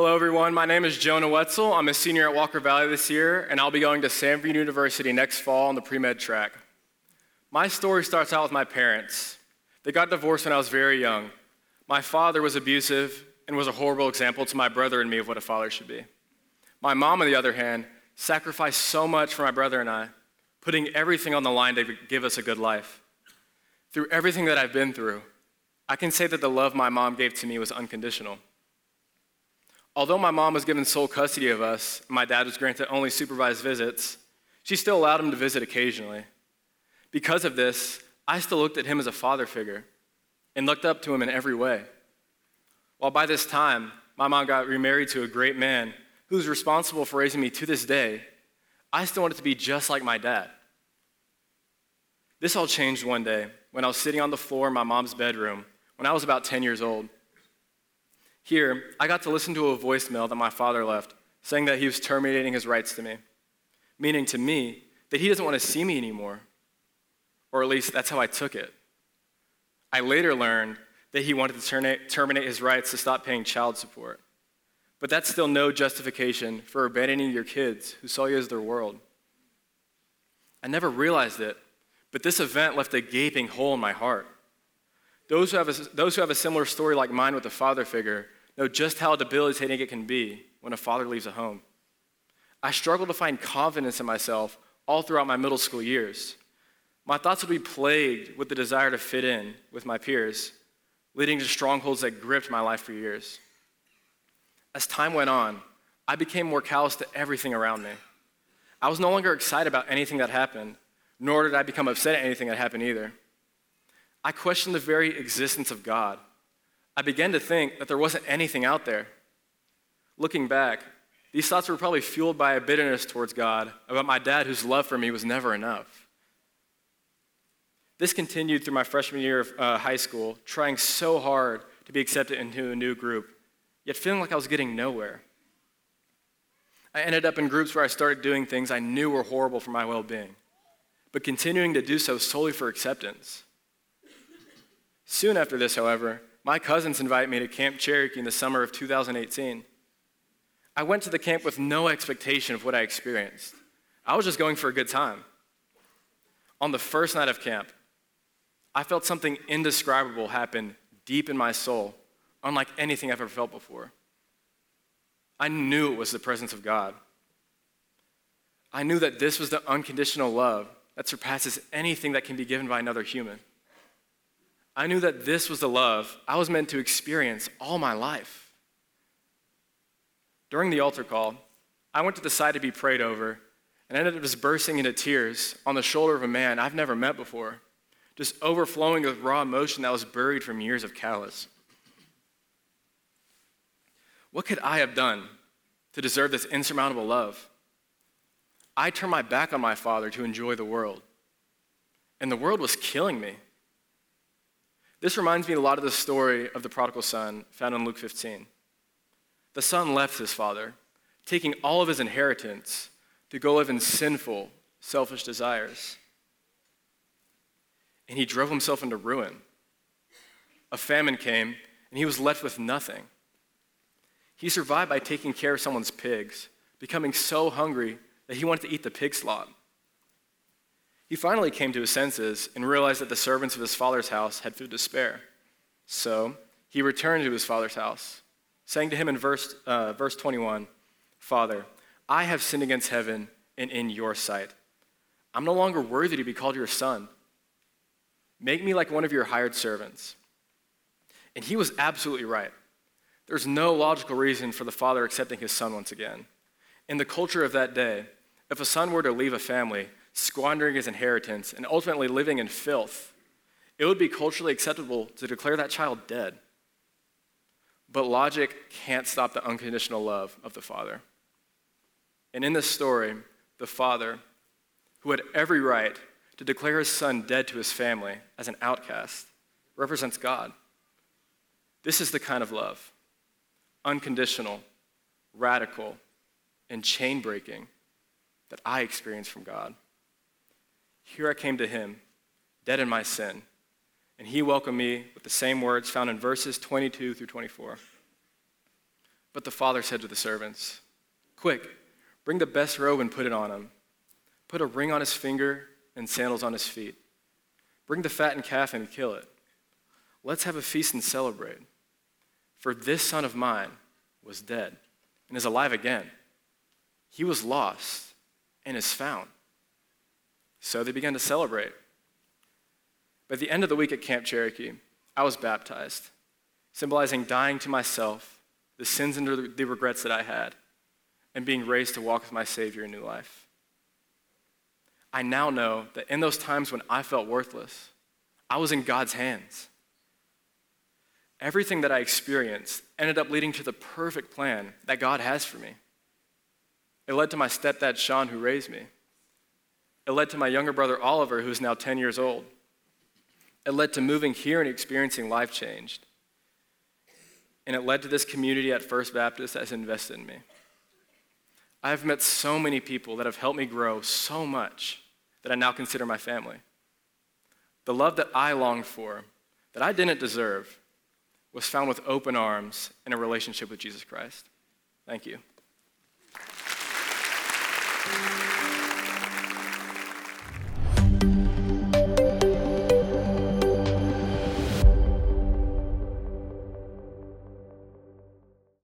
Hello, everyone. My name is Jonah Wetzel. I'm a senior at Walker Valley this year, and I'll be going to Samford University next fall on the pre-med track. My story starts out with my parents. They got divorced when I was very young. My father was abusive and was a horrible example to my brother and me of what a father should be. My mom, on the other hand, sacrificed so much for my brother and I, putting everything on the line to give us a good life. Through everything that I've been through, I can say that the love my mom gave to me was unconditional. Although my mom was given sole custody of us, and my dad was granted only supervised visits, she still allowed him to visit occasionally. Because of this, I still looked at him as a father figure and looked up to him in every way. While by this time, my mom got remarried to a great man who was responsible for raising me to this day, I still wanted to be just like my dad. This all changed one day when I was sitting on the floor in my mom's bedroom when I was about 10 years old. Here, I got to listen to a voicemail that my father left saying that he was terminating his rights to me, meaning to me that he doesn't want to see me anymore, or at least that's how I took it. I later learned that he wanted to terminate his rights to stop paying child support, but that's still no justification for abandoning your kids who saw you as their world. I never realized it, but this event left a gaping hole in my heart. Those who have a similar story like mine with a father figure know just how debilitating it can be when a father leaves a home. I struggled to find confidence in myself all throughout my middle school years. My thoughts would be plagued with the desire to fit in with my peers, leading to strongholds that gripped my life for years. As time went on, I became more callous to everything around me. I was no longer excited about anything that happened, nor did I become upset at anything that happened either. I questioned the very existence of God. I began to think that there wasn't anything out there. Looking back, these thoughts were probably fueled by a bitterness towards God about my dad whose love for me was never enough. This continued through my freshman year of high school, trying so hard to be accepted into a new group, yet feeling like I was getting nowhere. I ended up in groups where I started doing things I knew were horrible for my well-being, but continuing to do so solely for acceptance. Soon after this, however, my cousins invited me to Camp Cherokee in the summer of 2018. I went to the camp with no expectation of what I experienced. I was just going for a good time. On the first night of camp, I felt something indescribable happen deep in my soul, unlike anything I've ever felt before. I knew it was the presence of God. I knew that this was the unconditional love that surpasses anything that can be given by another human. I knew that this was the love I was meant to experience all my life. During the altar call, I went to the side to be prayed over and ended up just bursting into tears on the shoulder of a man I've never met before, just overflowing with raw emotion that was buried from years of callous. What could I have done to deserve this insurmountable love? I turned my back on my father to enjoy the world, and the world was killing me. This reminds me a lot of the story of the prodigal son found in Luke 15. The son left his father, taking all of his inheritance to go live in sinful, selfish desires. And he drove himself into ruin. A famine came, and he was left with nothing. He survived by taking care of someone's pigs, becoming so hungry that he wanted to eat the pig slop. He finally came to his senses and realized that the servants of his father's house had food to spare. So he returned to his father's house, saying to him in verse 21, "Father, I have sinned against heaven and in your sight. I'm no longer worthy to be called your son. Make me like one of your hired servants." And he was absolutely right. There's no logical reason for the father accepting his son once again. In the culture of that day, if a son were to leave a family, squandering his inheritance, and ultimately living in filth, it would be culturally acceptable to declare that child dead. But logic can't stop the unconditional love of the father. And in this story, the father, who had every right to declare his son dead to his family as an outcast, represents God. This is the kind of love, unconditional, radical, and chain-breaking, that I experienced from God. Here I came to him, dead in my sin, and he welcomed me with the same words found in verses 22 through 24. But the father said to the servants, 'Quick, bring the best robe and put it on him. Put a ring on his finger and sandals on his feet. Bring the fattened calf and kill it. Let's have a feast and celebrate. For this son of mine was dead and is alive again. He was lost and is found.' So they began to celebrate. By the end of the week at Camp Cherokee, I was baptized, symbolizing dying to myself, the sins and the regrets that I had, and being raised to walk with my Savior in new life. I now know that in those times when I felt worthless, I was in God's hands. Everything that I experienced ended up leading to the perfect plan that God has for me. It led to my stepdad, Sean, who raised me. It led to my younger brother, Oliver, who's now 10 years old. It led to moving here and experiencing life changed. And it led to this community at First Baptist that has invested in me. I've met so many people that have helped me grow so much that I now consider my family. The love that I longed for, that I didn't deserve, was found with open arms in a relationship with Jesus Christ. Thank you.